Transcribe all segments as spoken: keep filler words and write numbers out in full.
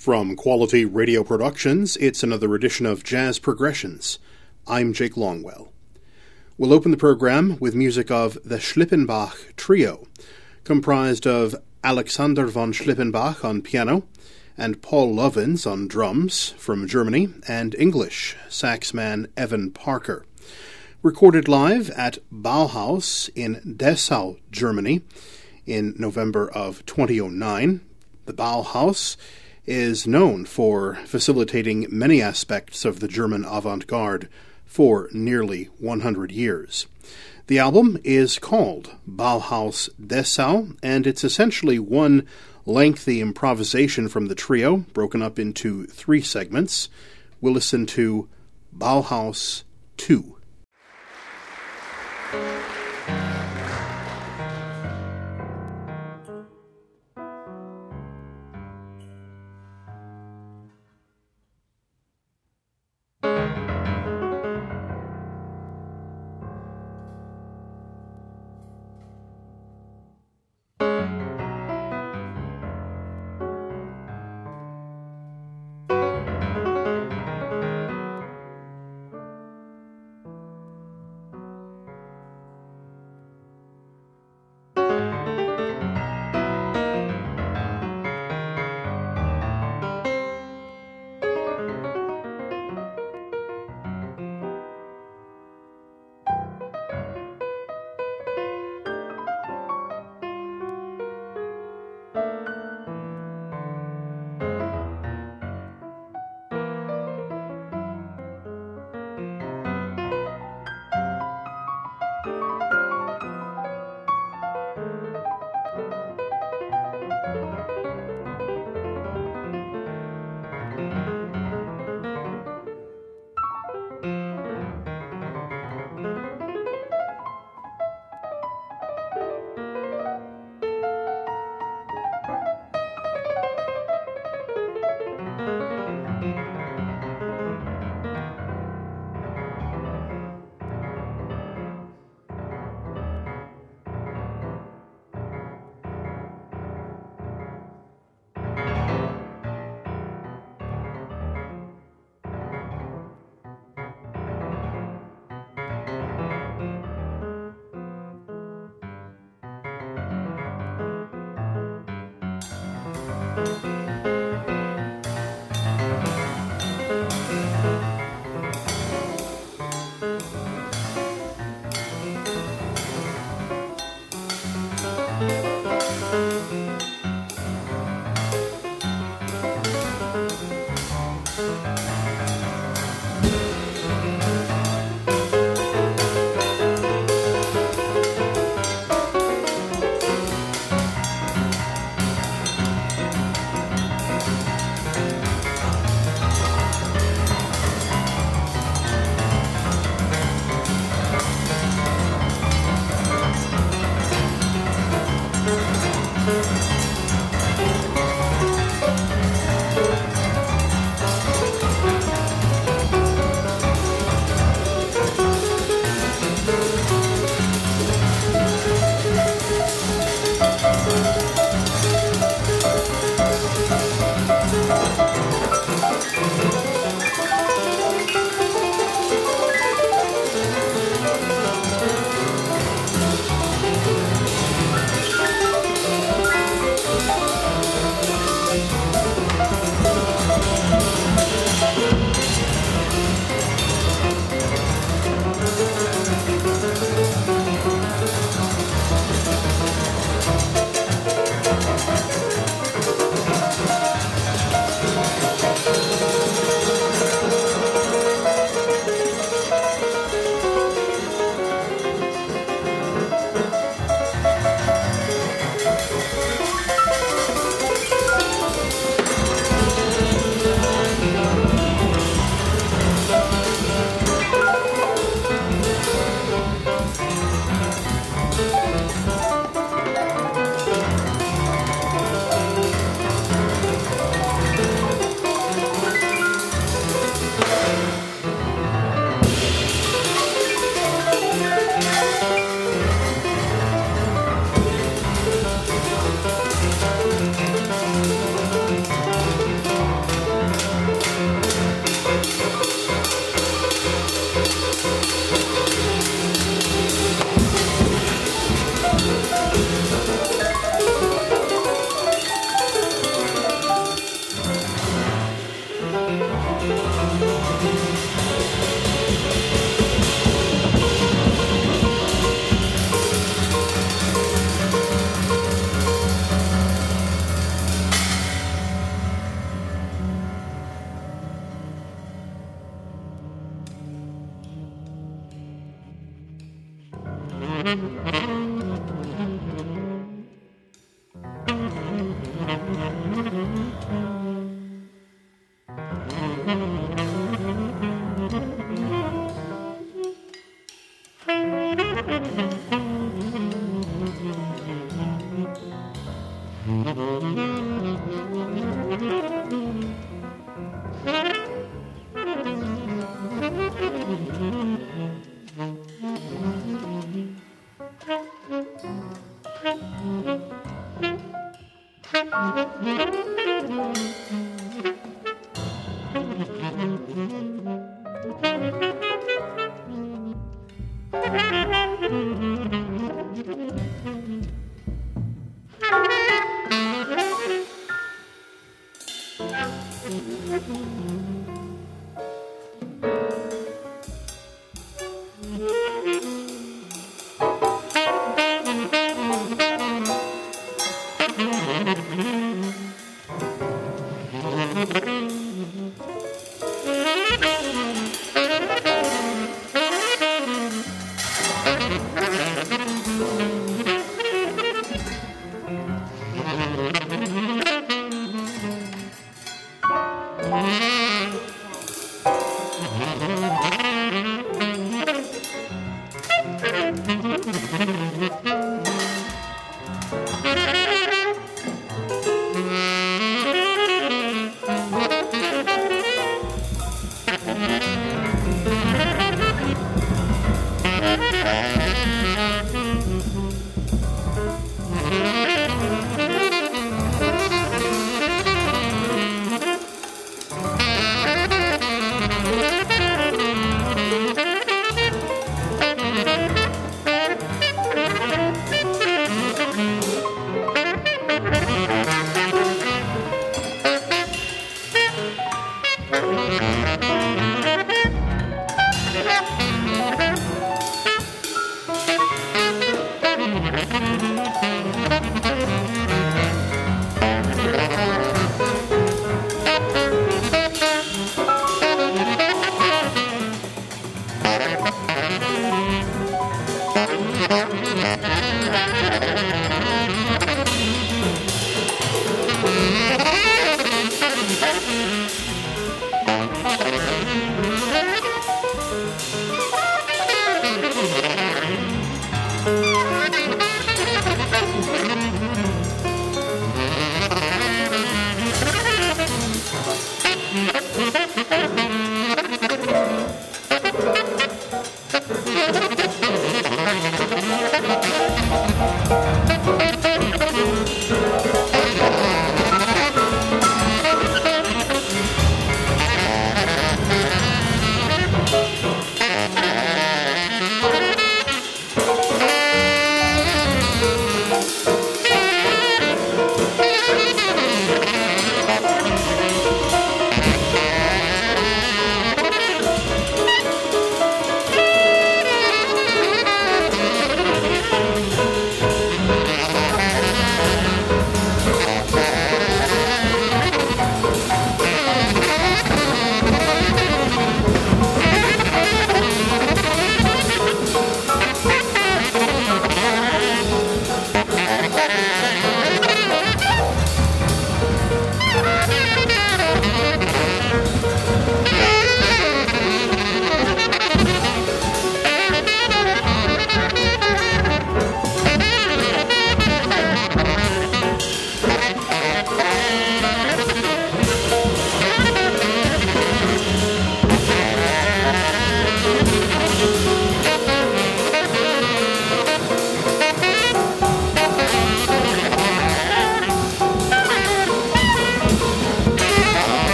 From Quality Radio Productions, it's another edition of Jazz Progressions. I'm Jake Longwell. We'll open the program with music of the Schlippenbach Trio, comprised of Alexander von Schlippenbach on piano and Paul Lovins on drums from Germany, and English saxman Evan Parker. Recorded live at Bauhaus in Dessau, Germany, in November of twenty oh nine. The Bauhaus is known for facilitating many aspects of the German avant-garde for nearly one hundred years. The album is called Bauhaus Dessau, and it's essentially one lengthy improvisation from the trio, broken up into three segments. We'll listen to Bauhaus two.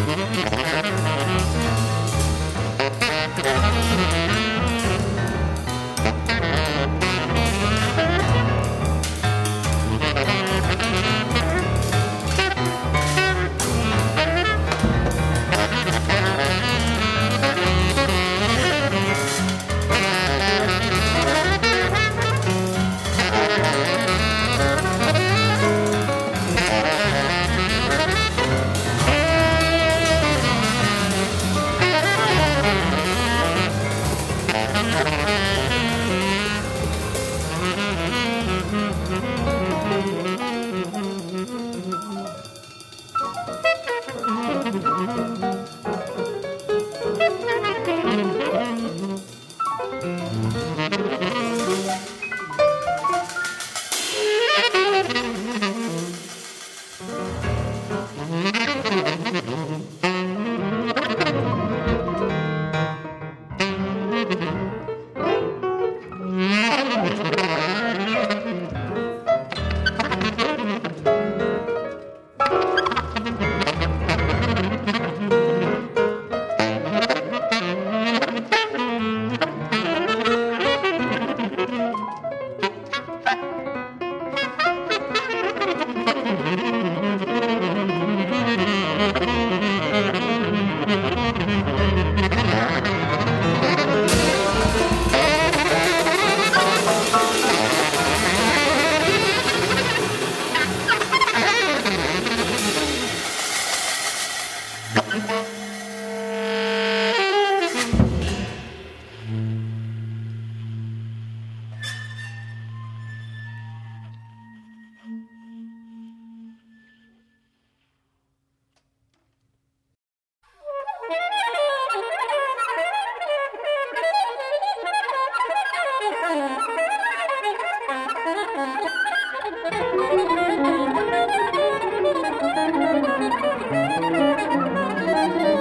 Thank you.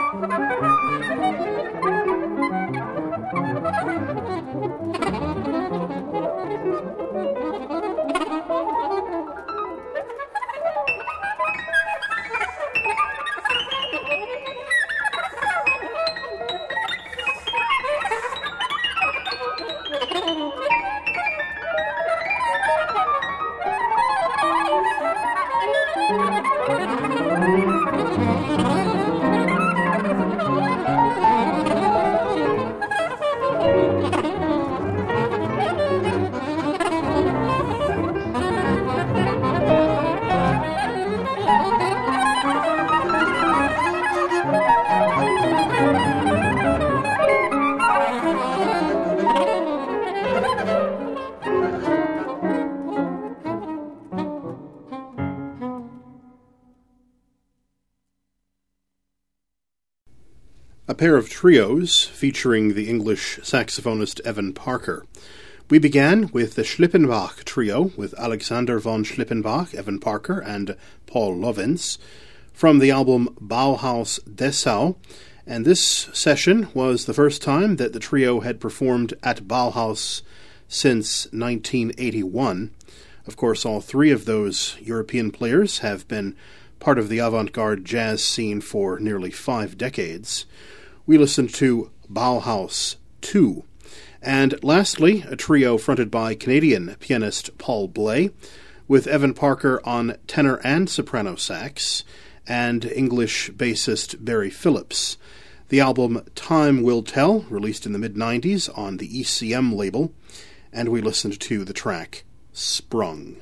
A pair of trios featuring the English saxophonist Evan Parker. We began with the Schlippenbach Trio with Alexander von Schlippenbach, Evan Parker, and Paul Lovins from the album Bauhaus Dessau, and this session was the first time that the trio had performed at Bauhaus since nineteen eighty-one. Of course, all three of those European players have been part of the avant-garde jazz scene for nearly five decades. We listened to Bauhaus two. And lastly, a trio fronted by Canadian pianist Paul Bley, with Evan Parker on tenor and soprano sax, and English bassist Barry Phillips. The album Time Will Tell, released in the mid nineties on the E C M label, and we listened to the track Sprung.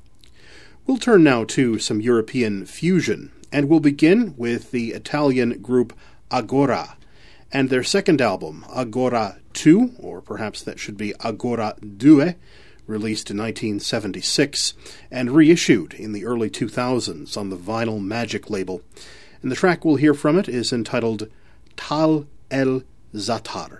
We'll turn now to some European fusion, and we'll begin with the Italian group Agora, and their second album, Agora two, or perhaps that should be Agora Due, released in nineteen seventy-six, and reissued in the early two thousands on the Vinyl Magic label. And the track we'll hear from it is entitled Tal el Zatar.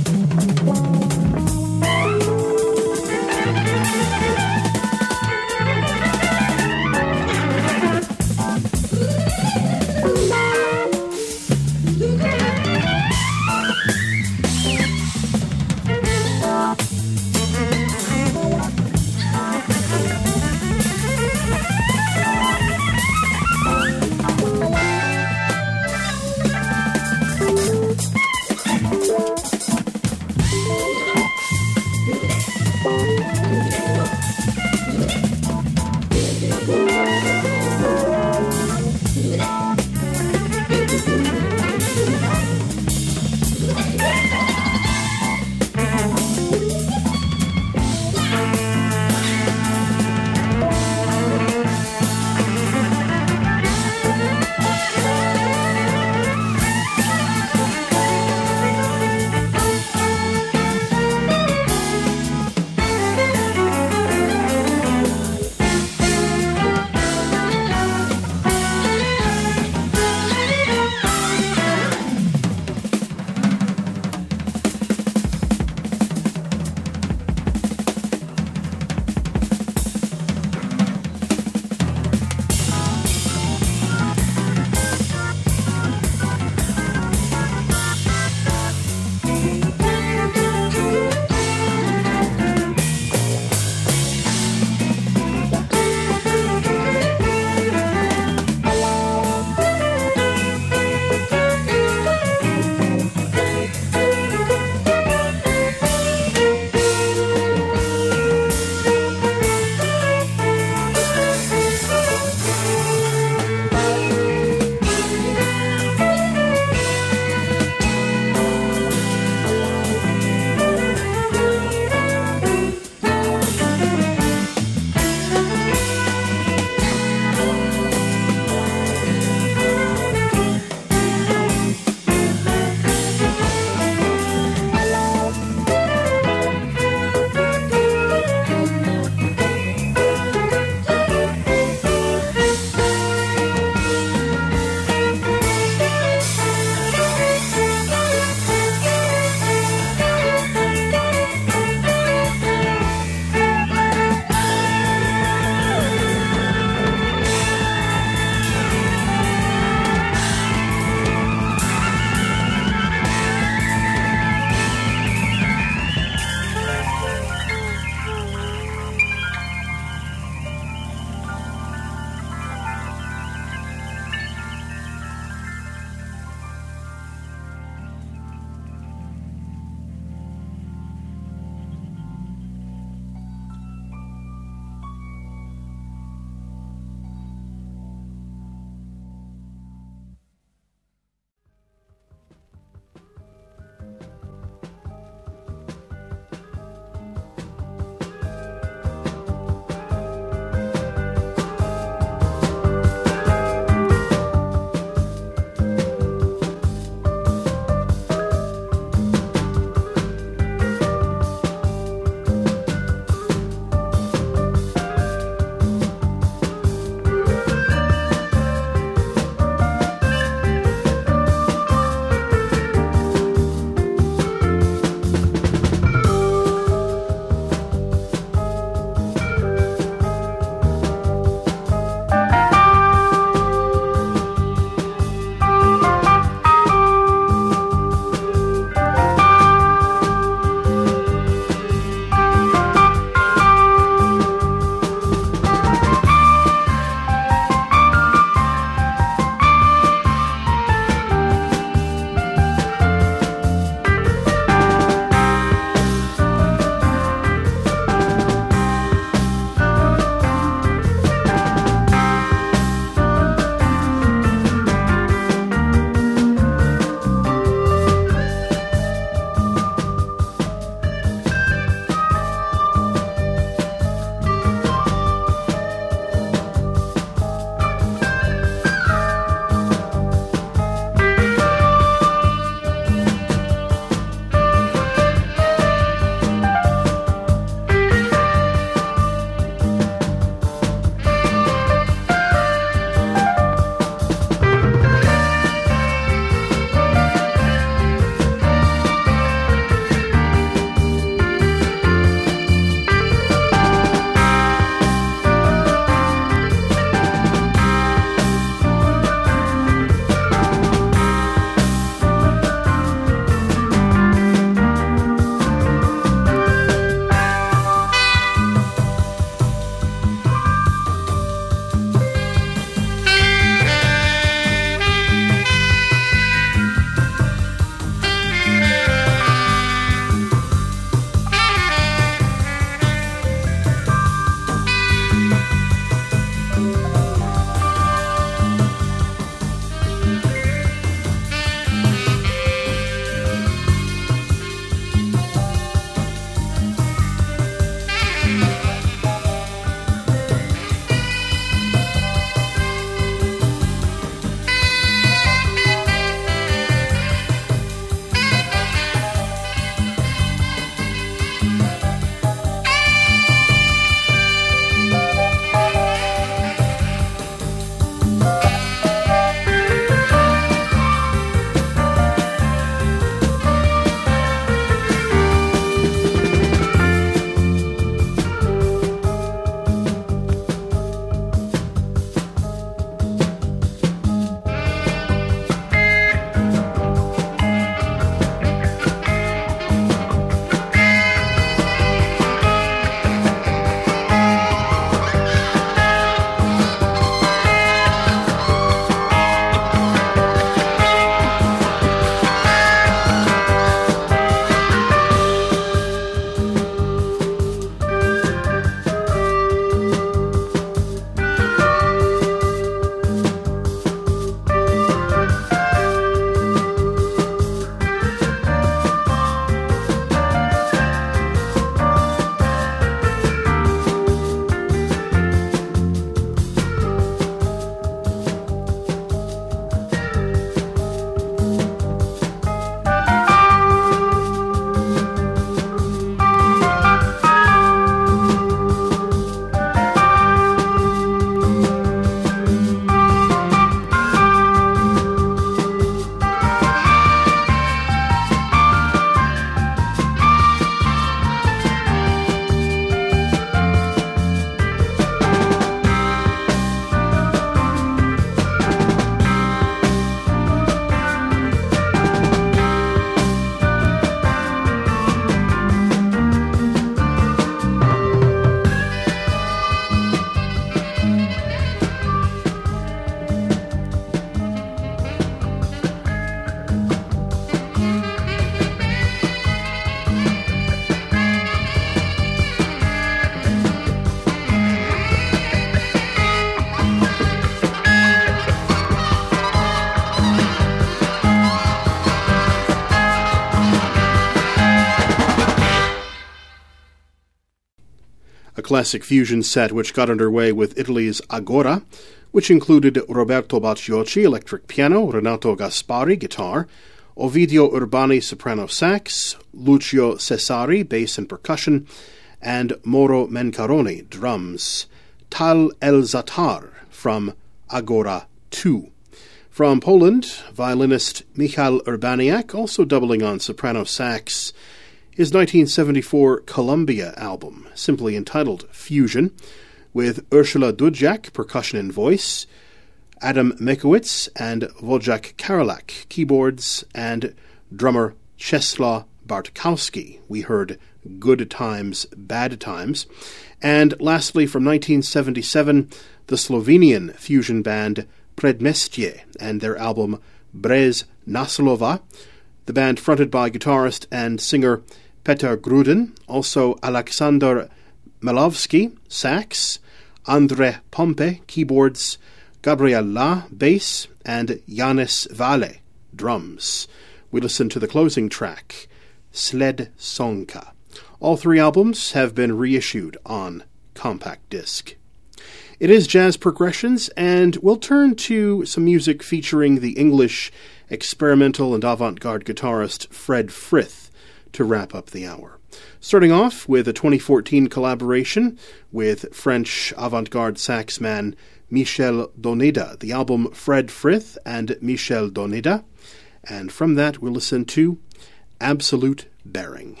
a classic fusion set which got underway with Italy's Agora, which included Roberto Bacciocchi, electric piano, Renato Gaspari, guitar, Ovidio Urbani, soprano sax, Lucio Cesari, bass and percussion, and Moro Mencaroni, drums. Tal El Zatar from Agora two. From Poland, violinist Michał Urbaniak, also doubling on soprano sax, his nineteen seventy-four Columbia album, simply entitled Fusion, with Ursula Dudziak, percussion and voice, Adam Mekowitz and Wojciech Karolak, keyboards, and drummer Czesław Bartkowski. We heard Good Times, Bad Times. And lastly, from nineteen seventy-seven, the Slovenian fusion band Predmestje and their album Brez Naslova, the band fronted by guitarist and singer Petar Gruden, also Aleksander Melovsky, sax, Andre Pompe, keyboards, Gabriel La, bass, and Janis Vale, drums. We listen to the closing track, Sled Sonka. All three albums have been reissued on compact disc. It is Jazz Progressions, and we'll turn to some music featuring the English experimental and avant-garde guitarist Fred Frith to wrap up the hour. Starting off with a twenty fourteen collaboration with French avant-garde saxman Michel Doneda, the album Fred Frith and Michel Doneda, and from that we'll listen to Absolute Bearing.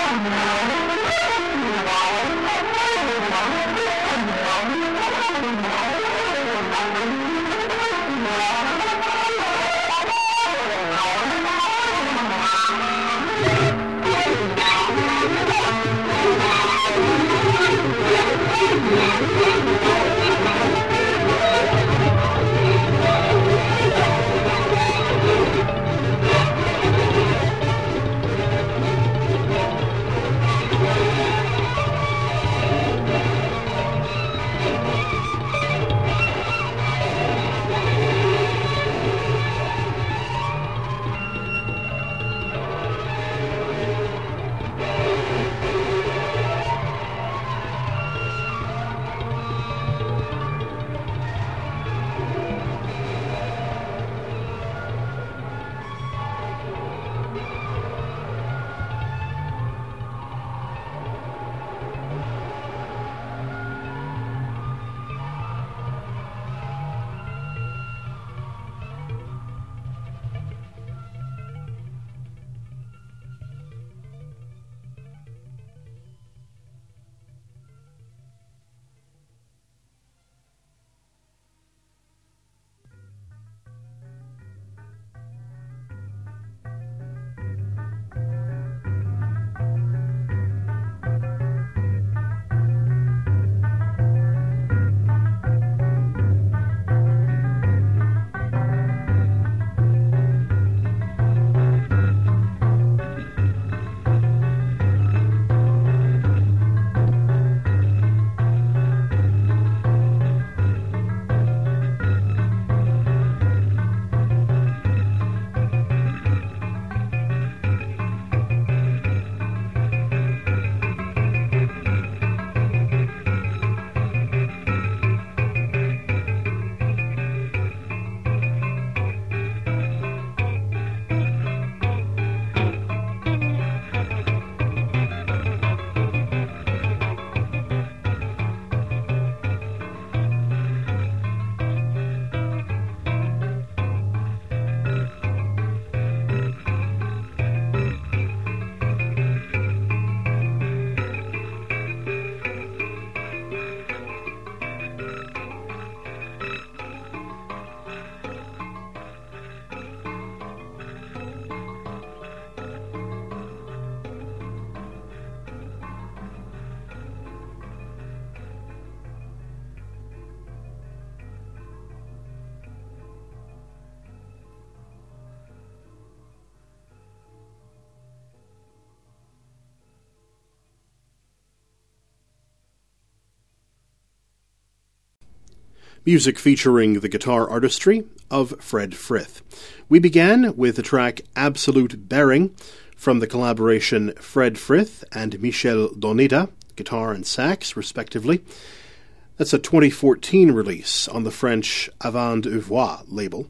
music featuring the guitar artistry of Fred Frith. We began with the track Absolute Bearing from the collaboration Fred Frith and Michel Donida, guitar and sax, respectively. That's a twenty fourteen release on the French Avant de Voix label.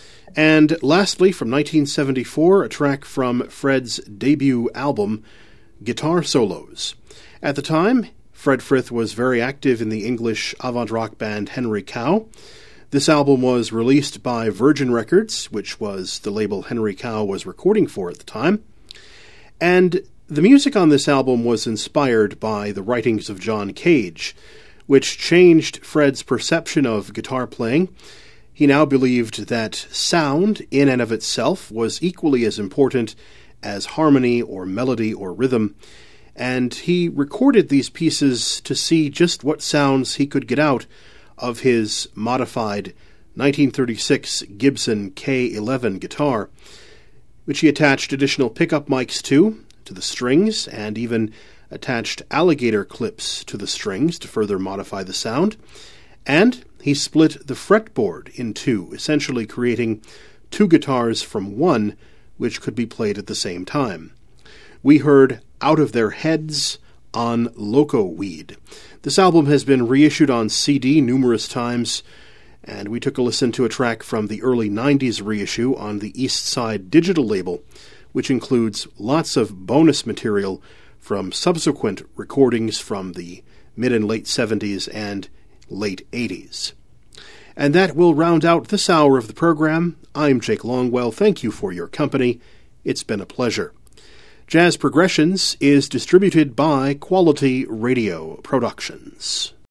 And lastly, from nineteen seventy-four, a track from Fred's debut album, Guitar Solos. At the time, Fred Frith was very active in the English avant-rock band Henry Cow. This album was released by Virgin Records, which was the label Henry Cow was recording for at the time. And the music on this album was inspired by the writings of John Cage, which changed Fred's perception of guitar playing. He now believed that sound, in and of itself, was equally as important as harmony or melody or rhythm, and he recorded these pieces to see just what sounds he could get out of his modified nineteen thirty-six Gibson K eleven guitar, which he attached additional pickup mics to, to the strings, and even attached alligator clips to the strings to further modify the sound. And he split the fretboard in two, essentially creating two guitars from one, which could be played at the same time. We heard Out of Their Heads on Loco Weed. This album has been reissued on C D numerous times, and we took a listen to a track from the early nineties reissue on the East Side Digital label, which includes lots of bonus material from subsequent recordings from the mid and late seventies and late eighties. And that will round out this hour of the program. I'm Jake Longwell. Thank you for your company. It's been a pleasure. Jazz Progressions is distributed by Quality Radio Productions.